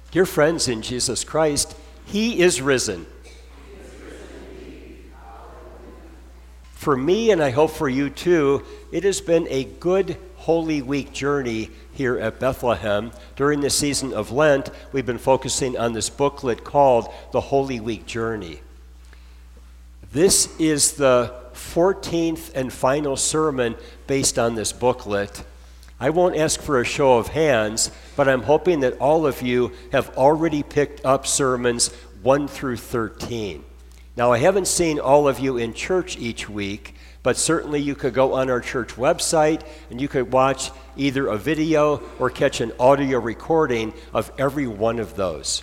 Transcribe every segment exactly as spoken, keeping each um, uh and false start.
Dear friends in Jesus Christ, He is risen. For me, and I hope for you too, it has been a good Holy Week journey here at Bethlehem. During the season of Lent, we've been focusing on this booklet called The Holy Week Journey. This is the fourteenth and final sermon based on this booklet. I won't ask for a show of hands, but I'm hoping that all of you have already picked up sermons one through thirteen. Now, I haven't seen all of you in church each week, but certainly you could go on our church website and you could watch either a video or catch an audio recording of every one of those.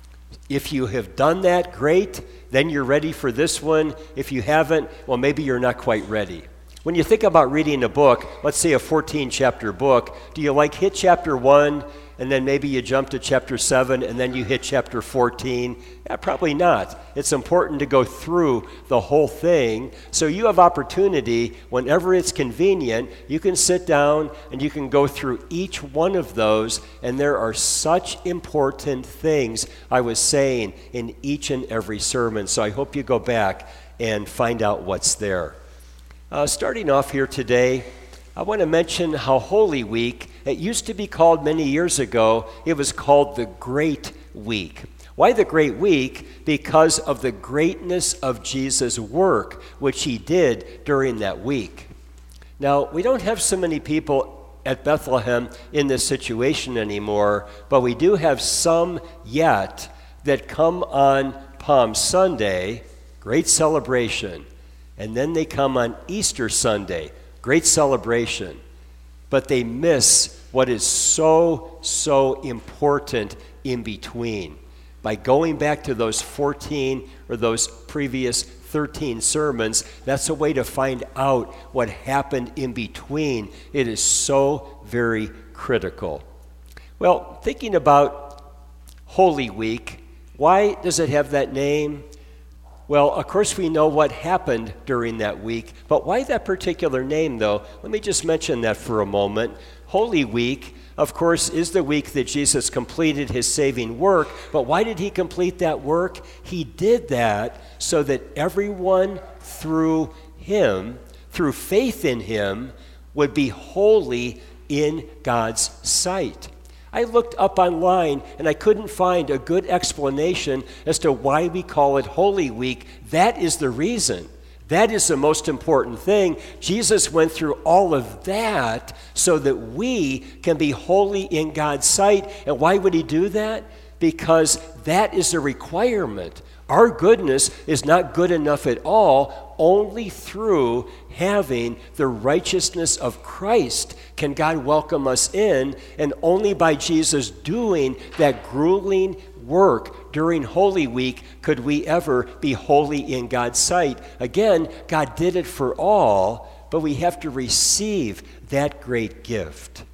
If you have done that, great, then you're ready for this one. If you haven't, well, maybe you're not quite ready. When you think about reading a book, let's say a fourteen-chapter book, do you like hit chapter one, and then maybe you jump to chapter seven, and then you hit chapter fourteen? Yeah, probably not. It's important to go through the whole thing, so you have opportunity, whenever it's convenient, you can sit down and you can go through each one of those, and there are such important things I was saying in each and every sermon, so I hope you go back and find out what's there. Uh, starting off here today, I want to mention how Holy Week, it used to be called many years ago, it was called the Great Week. Why the Great Week? Because of the greatness of Jesus' work, which he did during that week. Now, we don't have so many people at Bethlehem in this situation anymore, but we do have some yet that come on Palm Sunday, great celebration. And then they come on Easter Sunday, great celebration, but they miss what is so, so important in between. By going back to those fourteen or those previous thirteen sermons, that's a way to find out what happened in between. It is so very critical. Well, thinking about Holy Week, why does it have that name? Well, of course, we know what happened during that week, but why that particular name, though? Let me just mention that for a moment. Holy Week, of course, is the week that Jesus completed his saving work, but why did he complete that work? He did that so that everyone through him, through faith in him, would be holy in God's sight. I looked up online and I couldn't find a good explanation as to why we call it Holy Week. That is the reason. That is the most important thing. Jesus went through all of that so that we can be holy in God's sight. And why would he do that? Because that is a requirement. Our goodness is not good enough at all. Only through having the righteousness of Christ can God welcome us in, and only by Jesus doing that grueling work during Holy Week could we ever be holy in God's sight. Again, God did it for all, but we have to receive that great gift.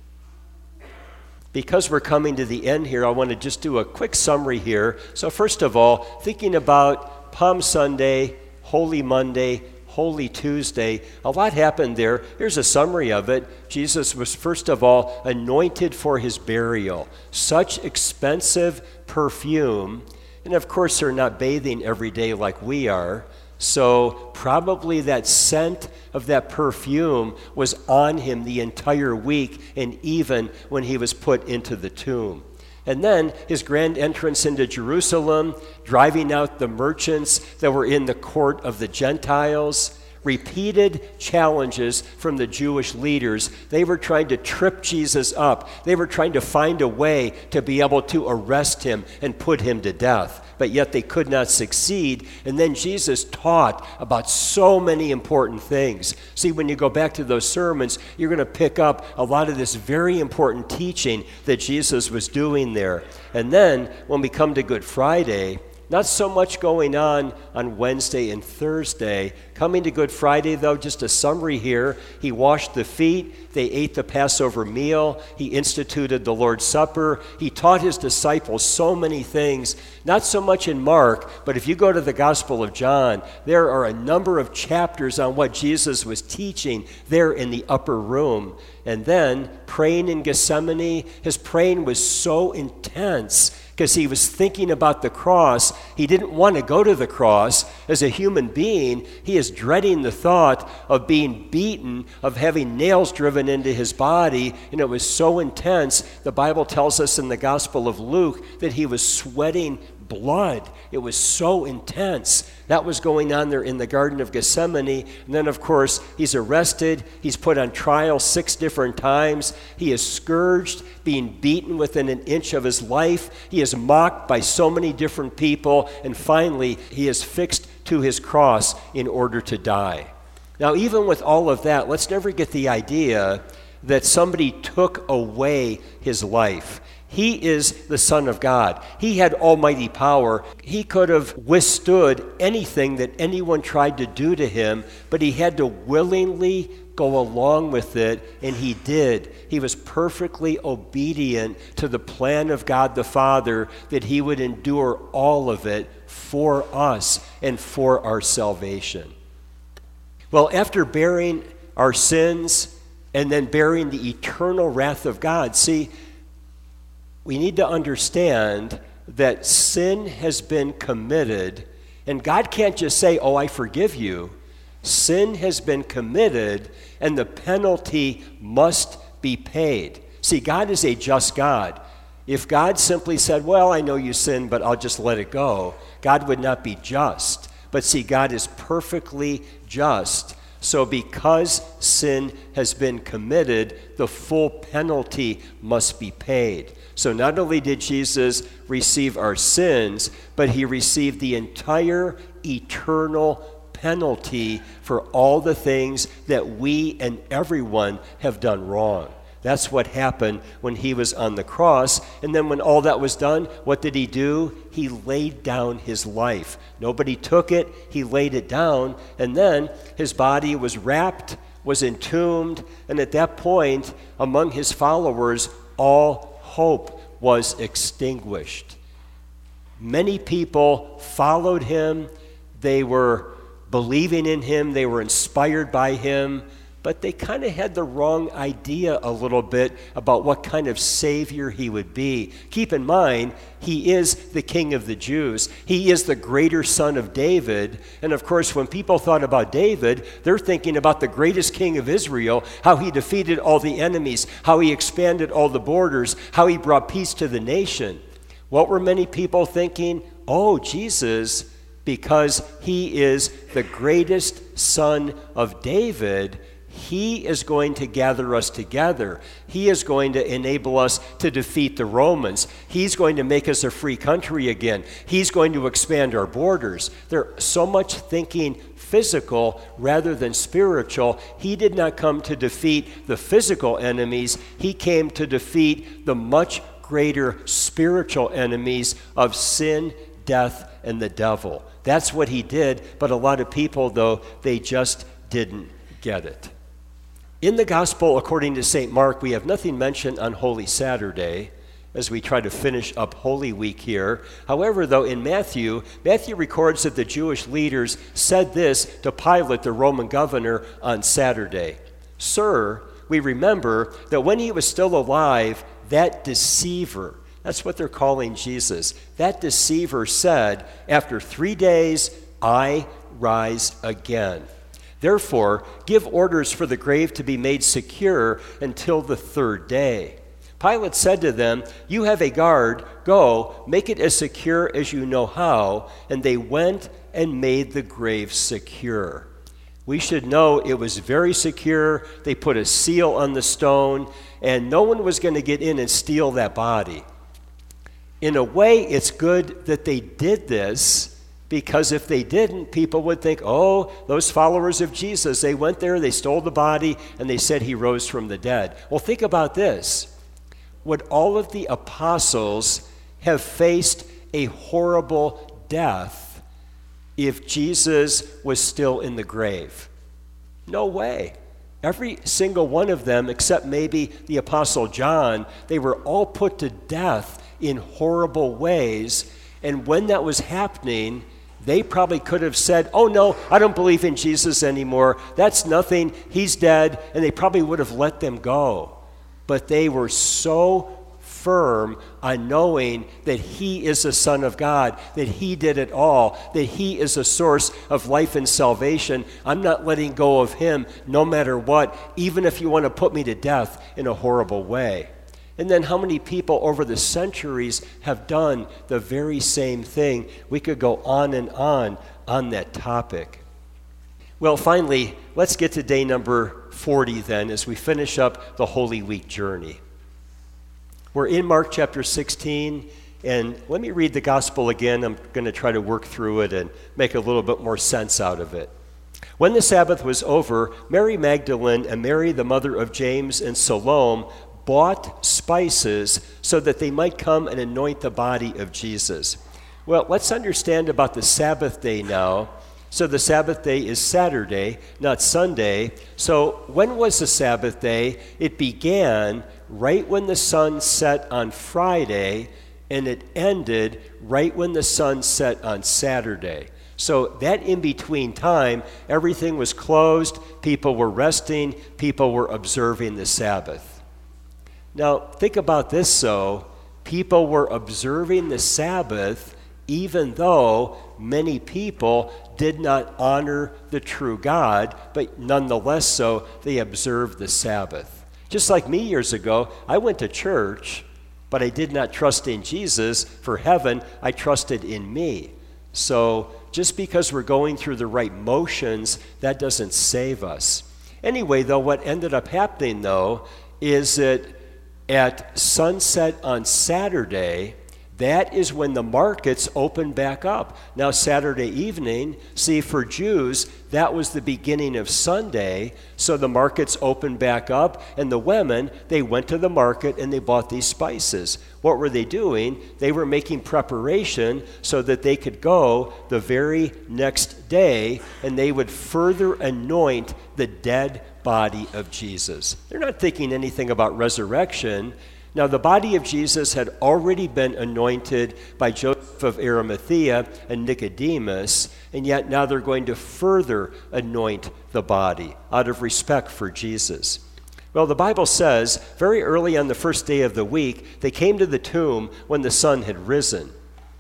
Because we're coming to the end here, I want to just do a quick summary here. So first of all, thinking about Palm Sunday, Holy Monday, Holy Tuesday, a lot happened there. Here's a summary of it. Jesus was first of all anointed for his burial. Such expensive perfume. And of course, they're not bathing every day like we are. So probably that scent of that perfume was on him the entire week, and even when he was put into the tomb. And then his grand entrance into Jerusalem, driving out the merchants that were in the court of the Gentiles. Repeated challenges from the Jewish leaders. They were trying to trip Jesus up. They were trying to find a way to be able to arrest him and put him to death. But yet they could not succeed. And then Jesus taught about so many important things. See, when you go back to those sermons, you're going to pick up a lot of this very important teaching that Jesus was doing there. And then when we come to Good Friday, not so much going on on Wednesday and Thursday. Coming to Good Friday, though, just a summary here. He washed the feet. They ate the Passover meal. He instituted the Lord's Supper. He taught his disciples so many things, not so much in Mark, but if you go to the Gospel of John, there are a number of chapters on what Jesus was teaching there in the upper room. And then praying in Gethsemane, his praying was so intense. because he was thinking about the cross. He didn't want to go to the cross. As a human being, he is dreading the thought of being beaten, of having nails driven into his body, and it was so intense. The Bible tells us in the Gospel of Luke that he was sweating blood. It was so intense. That was going on there in the Garden of Gethsemane. And then, of course, he's arrested. He's put on trial six different times. He is scourged, being beaten within an inch of his life. He is mocked by so many different people. And finally, he is fixed to his cross in order to die. Now, even with all of that, let's never get the idea that somebody took away his life. He is the Son of God. He had almighty power. He could have withstood anything that anyone tried to do to him, but he had to willingly go along with it, and he did. He was perfectly obedient to the plan of God the Father, that he would endure all of it for us and for our salvation. Well, after bearing our sins and then bearing the eternal wrath of God, see, we need to understand that sin has been committed, and God can't just say, oh, I forgive you. Sin has been committed, and the penalty must be paid. See, God is a just God. If God simply said, well, I know you sinned, but I'll just let it go, God would not be just. But see, God is perfectly just. So because sin has been committed, the full penalty must be paid. So not only did Jesus receive our sins, but he received the entire eternal penalty for all the things that we and everyone have done wrong. That's what happened when he was on the cross. And then when all that was done, what did he do? He laid down his life. Nobody took it. He laid it down. And then his body was wrapped, was entombed. And at that point, among his followers, all hope was extinguished. Many people followed him. They were believing in him. They were inspired by him. But they kind of had the wrong idea a little bit about what kind of Savior he would be. Keep in mind, he is the King of the Jews. He is the greater son of David. And of course, when people thought about David, they're thinking about the greatest king of Israel, how he defeated all the enemies, how he expanded all the borders, how he brought peace to the nation. What were many people thinking? Oh, Jesus, because he is the greatest son of David, he is going to gather us together. He is going to enable us to defeat the Romans. He's going to make us a free country again. He's going to expand our borders. There's so much thinking physical rather than spiritual. He did not come to defeat the physical enemies. He came to defeat the much greater spiritual enemies of sin, death, and the devil. That's what he did, but a lot of people, though, they just didn't get it. In the Gospel, according to Saint Mark, we have nothing mentioned on Holy Saturday as we try to finish up Holy Week here. However, though, in Matthew, Matthew records that the Jewish leaders said this to Pilate, the Roman governor, on Saturday. Sir, we remember that when he was still alive, that deceiver, that's what they're calling Jesus, that deceiver said, after three days, I rise again. Therefore, give orders for the grave to be made secure until the third day. Pilate said to them, you have a guard, go, make it as secure as you know how. And they went and made the grave secure. We should know it was very secure. They put a seal on the stone, and no one was going to get in and steal that body. In a way, it's good that they did this, because if they didn't, people would think, oh, those followers of Jesus, they went there, they stole the body, and they said he rose from the dead. Well, think about this. Would all of the apostles have faced a horrible death if Jesus was still in the grave? No way. Every single one of them, except maybe the Apostle John, they were all put to death in horrible ways. And when that was happening, they probably could have said, oh no, I don't believe in Jesus anymore. That's nothing. He's dead. And they probably would have let them go. But they were so firm on knowing that he is the Son of God, that he did it all, that he is a source of life and salvation. I'm not letting go of him no matter what, even if you want to put me to death in a horrible way. And then how many people over the centuries have done the very same thing? We could go on and on on that topic. Well, finally, let's get to day number forty then as we finish up the Holy Week journey. We're in Mark chapter sixteen, and let me read the gospel again. I'm going to try to work through it and make a little bit more sense out of it. When the Sabbath was over, Mary Magdalene and Mary, the mother of James and Salome, bought spices so that they might come and anoint the body of Jesus. Well, let's understand about the Sabbath day now. So the Sabbath day is Saturday, not Sunday. So when was the Sabbath day? It began right when the sun set on Friday, and it ended right when the sun set on Saturday. So that in-between time, everything was closed, people were resting, people were observing the Sabbath. Now, think about this, though. People were observing the Sabbath even though many people did not honor the true God, but nonetheless so, they observed the Sabbath. Just like me years ago, I went to church, but I did not trust in Jesus for heaven. I trusted in me. So just because we're going through the right motions, that doesn't save us. Anyway, though, what ended up happening, though, is that at sunset on Saturday, that is when the markets opened back up. Now, Saturday evening, see, for Jews, that was the beginning of Sunday, so the markets opened back up, and the women, they went to the market and they bought these spices. What were they doing? They were making preparation so that they could go the very next day, and they would further anoint the dead body of Jesus. They're not thinking anything about resurrection. Now, the body of Jesus had already been anointed by Joseph of Arimathea and Nicodemus, and yet now they're going to further anoint the body out of respect for Jesus. Well, the Bible says very early on the first day of the week, they came to the tomb when the sun had risen.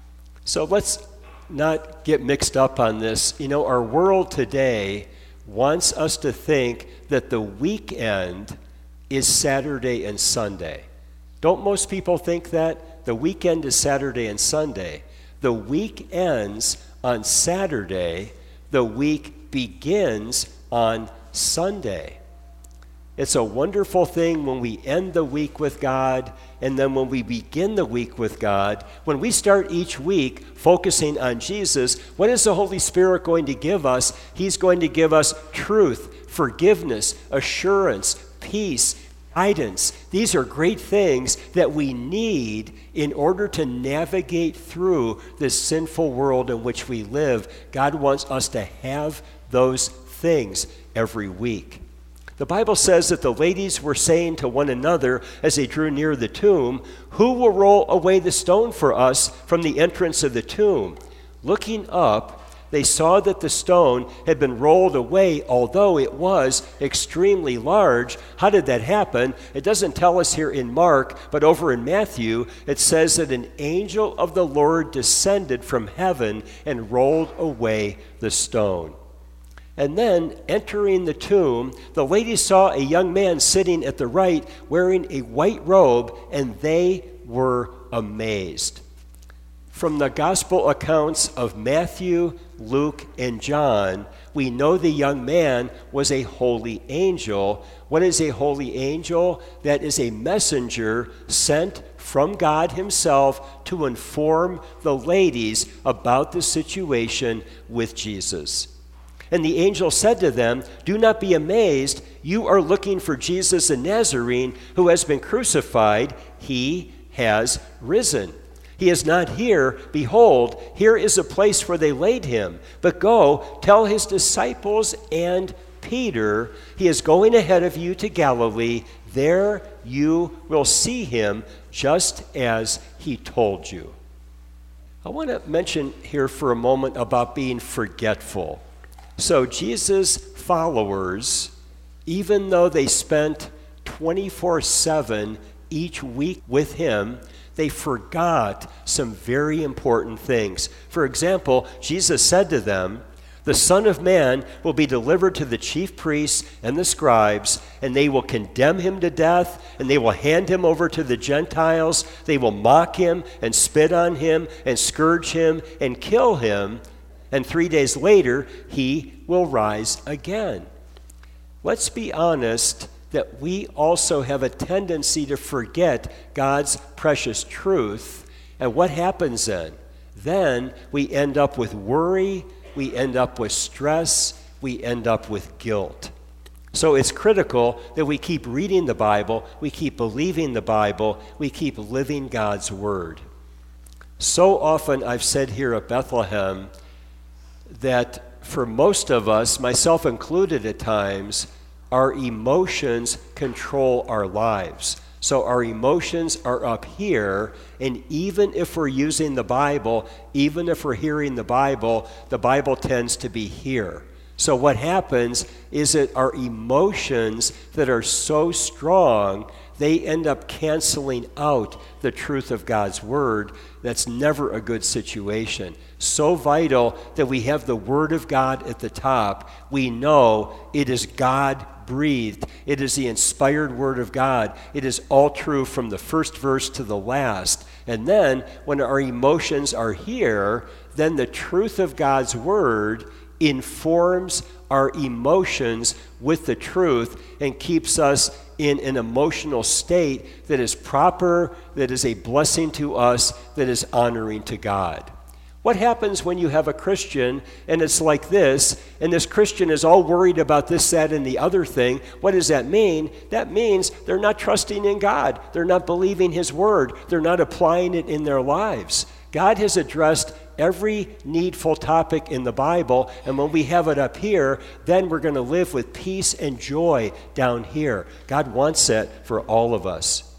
So let's not get mixed up on this. You know, our world today wants us to think that the weekend is Saturday and Sunday. Don't most people think that? The weekend is Saturday and Sunday. The week ends on Saturday. The week begins on Sunday. It's a wonderful thing when we end the week with God, and then when we begin the week with God. When we start each week focusing on Jesus, what is the Holy Spirit going to give us? He's going to give us truth, forgiveness, assurance, peace, guidance. These are great things that we need in order to navigate through this sinful world in which we live. God wants us to have those things every week. The Bible says that the ladies were saying to one another as they drew near the tomb, "Who will roll away the stone for us from the entrance of the tomb?" Looking up, they saw that the stone had been rolled away, although it was extremely large. How did that happen? It doesn't tell us here in Mark, but over in Matthew, it says that an angel of the Lord descended from heaven and rolled away the stone. And then, entering the tomb, the ladies saw a young man sitting at the right wearing a white robe, and they were amazed. From the gospel accounts of Matthew, Luke, and John, we know the young man was a holy angel. What is a holy angel? That is a messenger sent from God himself to inform the ladies about the situation with Jesus. And the angel said to them, "Do not be amazed. You are looking for Jesus the Nazarene, who has been crucified. He has risen. He is not here. Behold, here is a place where they laid him. But go, tell his disciples and Peter, he is going ahead of you to Galilee. There you will see him, just as he told you." I want to mention here for a moment about being forgetful. So Jesus' followers, even though they spent twenty-four seven each week with him, they forgot some very important things. For example, Jesus said to them, "The Son of Man will be delivered to the chief priests and the scribes, and they will condemn him to death, and they will hand him over to the Gentiles. They will mock him and spit on him and scourge him and kill him, and three days later he will rise again." Let's be honest that we also have a tendency to forget God's precious truth. And what happens then? Then we end up with worry, we end up with stress, we end up with guilt. So it's critical that we keep reading the Bible, we keep believing the Bible, we keep living God's Word. So often I've said here at Bethlehem that for most of us, myself included at times, our emotions control our lives. So our emotions are up here, and even if we're using the Bible, even if we're hearing the Bible, the Bible tends to be here. So what happens is that our emotions that are so strong, they end up canceling out the truth of God's Word. That's never a good situation. So vital that we have the Word of God at the top. We know it is God breathed. It is the inspired Word of God. It is all true from the first verse to the last. And then when our emotions are here, then the truth of God's Word informs our emotions with the truth and keeps us in an emotional state that is proper, that is a blessing to us, that is honoring to God. What happens when you have a Christian and it's like this, and this Christian is all worried about this, that, and the other thing? What does that mean? That means they're not trusting in God. They're not believing His Word. They're not applying it in their lives. God has addressed every needful topic in the Bible, and when we have it up here, then we're going to live with peace and joy down here. God wants that for all of us.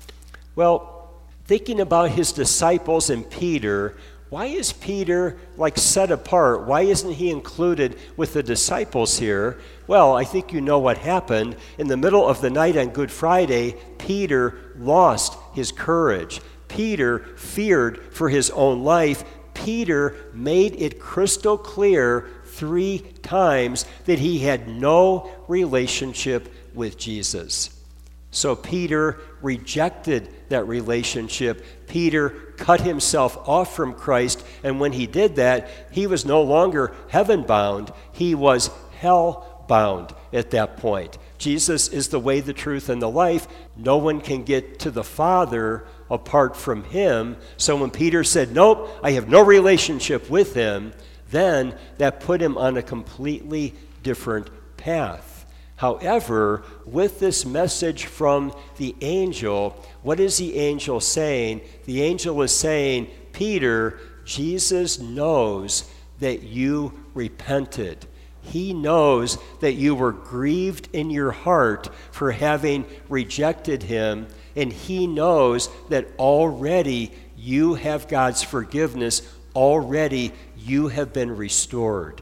Well, thinking about His disciples and Peter, why is Peter like set apart? Why isn't he included with the disciples here? Well, I think you know what happened. In the middle of the night on Good Friday, Peter lost his courage. Peter feared for his own life. Peter made it crystal clear three times that he had no relationship with Jesus. So Peter rejected that relationship. Peter cut himself off from Christ, and when he did that, he was no longer heaven-bound. He was hell-bound at that point. Jesus is the way, the truth, and the life. No one can get to the Father apart from Him. So when Peter said, "Nope, I have no relationship with Him," then that put him on a completely different path. However, with this message from the angel, what is the angel saying? The angel is saying, Peter, Jesus knows that you repented. He knows that you were grieved in your heart for having rejected Him, and He knows that already you have God's forgiveness. Already you have been restored.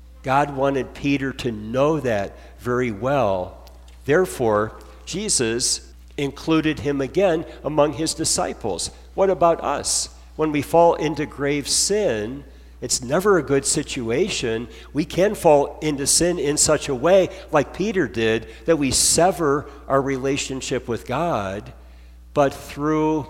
God wanted Peter to know that very well. Therefore, Jesus included him again among His disciples. What about us? When we fall into grave sin, it's never a good situation. We can fall into sin in such a way, like Peter did, that we sever our relationship with God. But through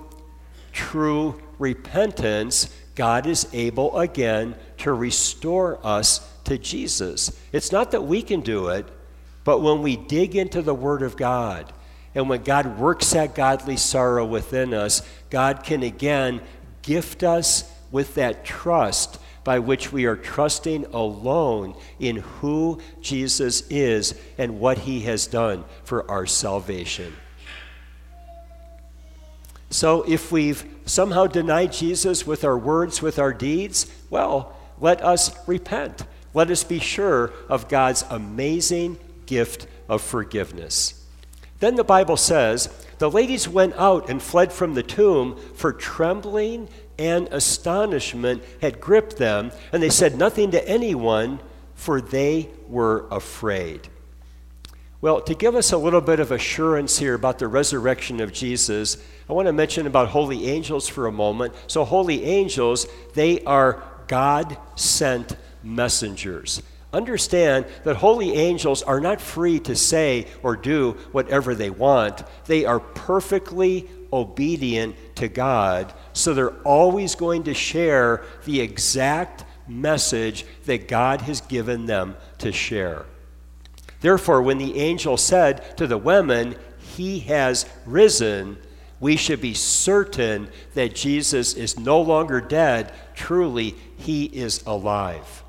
true repentance, God is able again to restore us to Jesus. It's not that we can do it, but when we dig into the Word of God, and when God works that godly sorrow within us, God can again gift us with that trust by which we are trusting alone in who Jesus is and what He has done for our salvation. So if we've somehow denied Jesus with our words, with our deeds, well, let us repent. Let us be sure of God's amazing gift of forgiveness. Then the Bible says, the ladies went out and fled from the tomb, for trembling and astonishment had gripped them, and they said nothing to anyone, for they were afraid. Well, to give us a little bit of assurance here about the resurrection of Jesus, I want to mention about holy angels for a moment. So holy angels, they are God-sent messengers. Understand that holy angels are not free to say or do whatever they want. They are perfectly obedient to God, so they're always going to share the exact message that God has given them to share. Therefore, when the angel said to the women, "He has risen," we should be certain that Jesus is no longer dead. Truly, he is alive.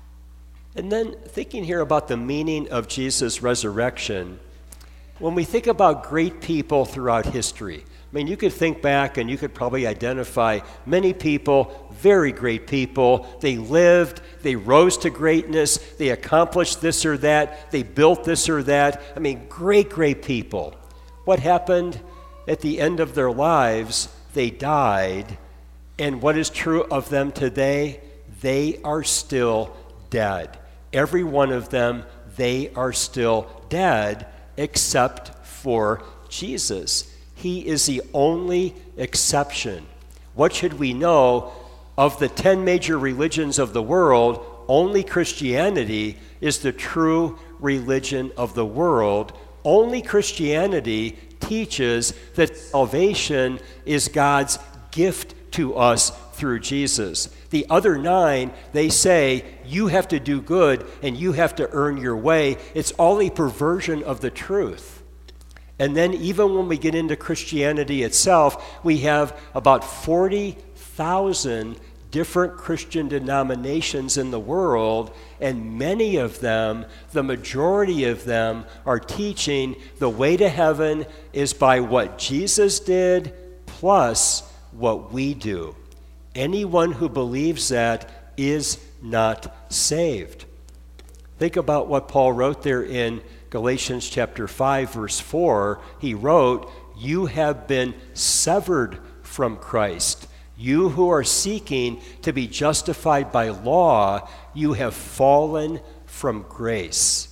And then thinking here about the meaning of Jesus' resurrection, when we think about great people throughout history, I mean, you could think back and you could probably identify many people, very great people. They lived, they rose to greatness, they accomplished this or that, they built this or that. I mean, great, great people. What happened at the end of their lives? They died. And what is true of them today? They are still dead. Every one of them, they are still dead, except for Jesus. He is the only exception. What should we know? Of the ten major religions of the world, only Christianity is the true religion of the world. Only Christianity teaches that salvation is God's gift to us through Jesus. The other nine, they say, you have to do good and you have to earn your way. It's all a perversion of the truth. And then even when we get into Christianity itself, we have about forty thousand different Christian denominations in the world, and many of them, the majority of them, are teaching the way to heaven is by what Jesus did plus what we do. Anyone who believes that is not saved. Think about what Paul wrote there in Galatians chapter five, verse four. He wrote, "You have been severed from Christ. You who are seeking to be justified by law, you have fallen from grace."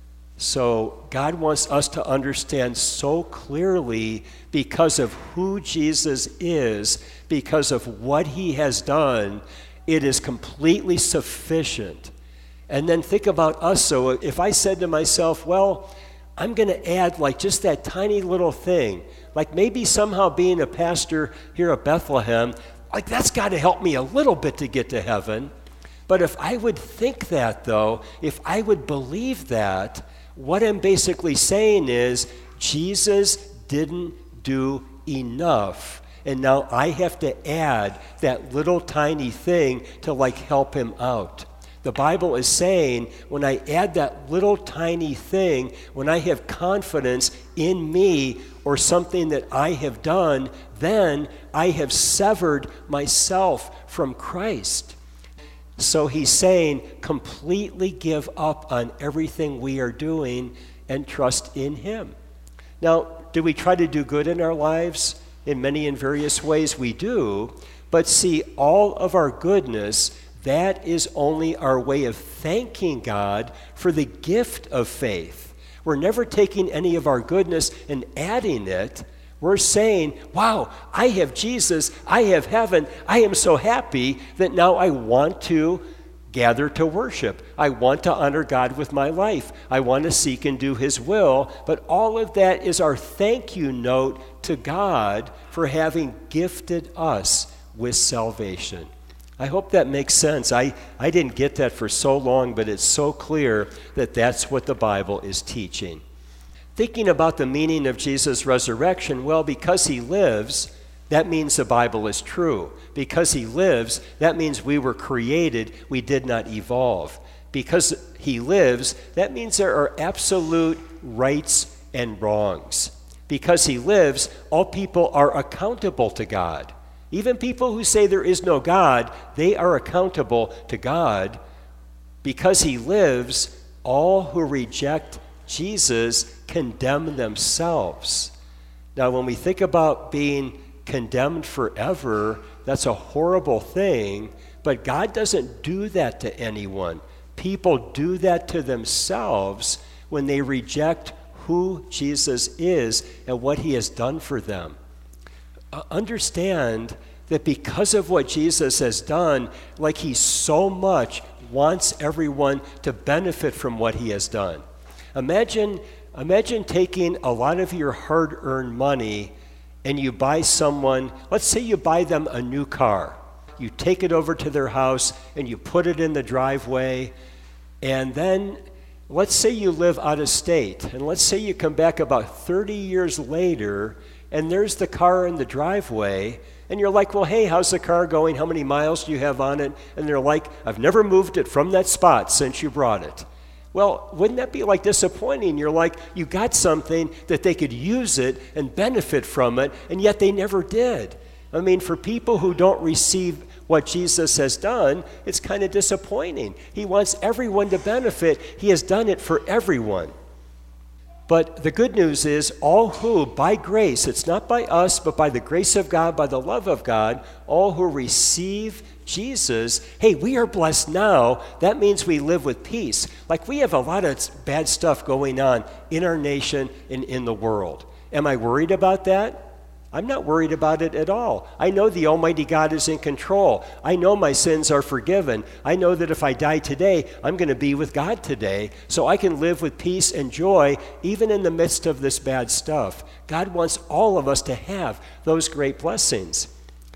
So God wants us to understand so clearly, because of who Jesus is, because of what he has done, it is completely sufficient. And then think about us. So if I said to myself, well, I'm going to add like just that tiny little thing, like maybe somehow being a pastor here at Bethlehem, like that's got to help me a little bit to get to heaven. But if I would think that, though, if I would believe that, what I'm basically saying is Jesus didn't do enough. And now I have to add that little tiny thing to like help him out. The Bible is saying when I add that little tiny thing, when I have confidence in me or something that I have done, then I have severed myself from Christ. So he's saying completely give up on everything we are doing and trust in him. Now, do we try to do good in our lives? In many and various ways we do. But see, all of our goodness, that is only our way of thanking God for the gift of faith. We're never taking any of our goodness and adding it. We're saying, wow, I have Jesus, I have heaven, I am so happy that now I want to gather to worship. I want to honor God with my life. I want to seek and do his will. But all of that is our thank you note to God for having gifted us with salvation. I hope that makes sense. I, I didn't get that for so long, but it's so clear that that's what the Bible is teaching. Thinking about the meaning of Jesus' resurrection, well, because he lives, that means the Bible is true. Because he lives, that means we were created, we did not evolve. Because he lives, that means there are absolute rights and wrongs. Because he lives, all people are accountable to God. Even people who say there is no God, they are accountable to God. Because he lives, all who reject Jesus condemn themselves. Now, when we think about being condemned forever, that's a horrible thing, but God doesn't do that to anyone. People do that to themselves when they reject who Jesus is and what he has done for them. Uh, understand that because of what Jesus has done, like he so much wants everyone to benefit from what he has done. Imagine, imagine taking a lot of your hard-earned money and you buy someone, let's say you buy them a new car. You take it over to their house and you put it in the driveway, and then let's say you live out of state, and let's say you come back about thirty years later, and there's the car in the driveway, and you're like, well, hey, how's the car going? How many miles do you have on it? And they're like, I've never moved it from that spot since you brought it. Well, wouldn't that be like disappointing? You're like, you got something that they could use it and benefit from it, and yet they never did. I mean, for people who don't receive what Jesus has done, it's kind of disappointing. He wants everyone to benefit. He has done it for everyone. But the good news is, all who, by grace, it's not by us, but by the grace of God, by the love of God, all who receive Jesus, hey, we are blessed now. That means we live with peace. Like, we have a lot of bad stuff going on in our nation and in the world. Am I worried about that? I'm not worried about it at all. I know the Almighty God is in control. I know my sins are forgiven. I know that if I die today, I'm going to be with God today, so I can live with peace and joy even in the midst of this bad stuff. God wants all of us to have those great blessings.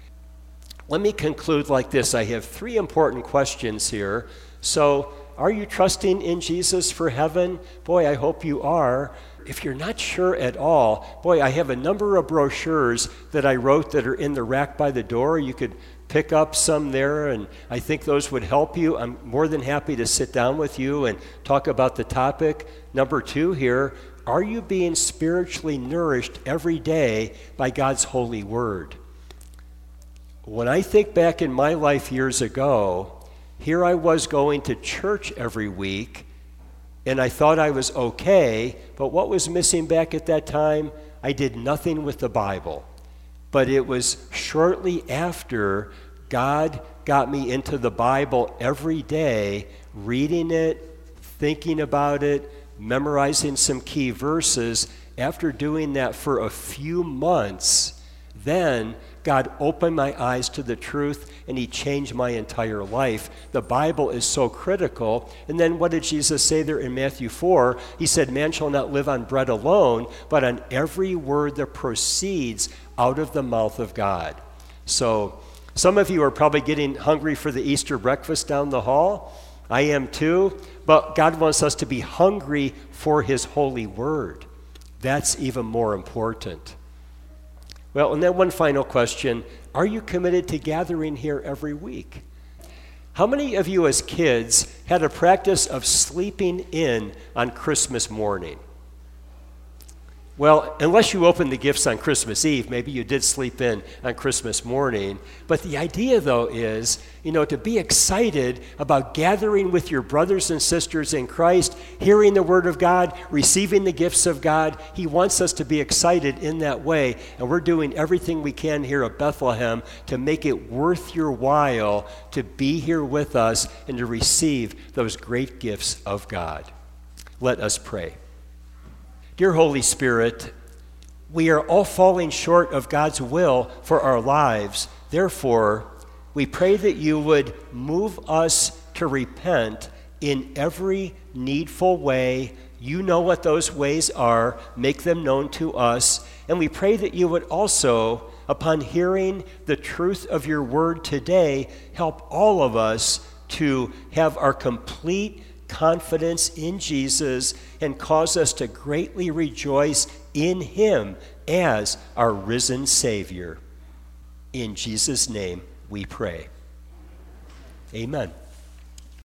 Let me conclude like this. I have three important questions here. So, are you trusting in Jesus for heaven? Boy, I hope you are. If you're not sure at all, boy, I have a number of brochures that I wrote that are in the rack by the door. You could pick up some there, and I think those would help you. I'm more than happy to sit down with you and talk about the topic. Number two here, are you being spiritually nourished every day by God's holy word? When I think back in my life years ago, here I was going to church every week, and I thought I was okay, but what was missing back at that time? I did nothing with the Bible. But it was shortly after God got me into the Bible every day, reading it, thinking about it, memorizing some key verses. After doing that for a few months, then God opened my eyes to the truth, and he changed my entire life. The Bible is so critical. And then what did Jesus say there in Matthew four? He said, man shall not live on bread alone, but on every word that proceeds out of the mouth of God. So some of you are probably getting hungry for the Easter breakfast down the hall. I am too. But God wants us to be hungry for his holy word. That's even more important. Well, and then one final question. Are you committed to gathering here every week? How many of you as kids had a practice of sleeping in on Christmas morning? Well, unless you opened the gifts on Christmas Eve, maybe you did sleep in on Christmas morning. But the idea, though, is, you know, to be excited about gathering with your brothers and sisters in Christ, hearing the Word of God, receiving the gifts of God. He wants us to be excited in that way, and we're doing everything we can here at Bethlehem to make it worth your while to be here with us and to receive those great gifts of God. Let us pray. Dear Holy Spirit, we are all falling short of God's will for our lives. Therefore, we pray that you would move us to repent in every needful way. You know what those ways are. Make them known to us. And we pray that you would also, upon hearing the truth of your word today, help all of us to have our complete confidence in Jesus and cause us to greatly rejoice in him as our risen Savior. In Jesus' name we pray. Amen.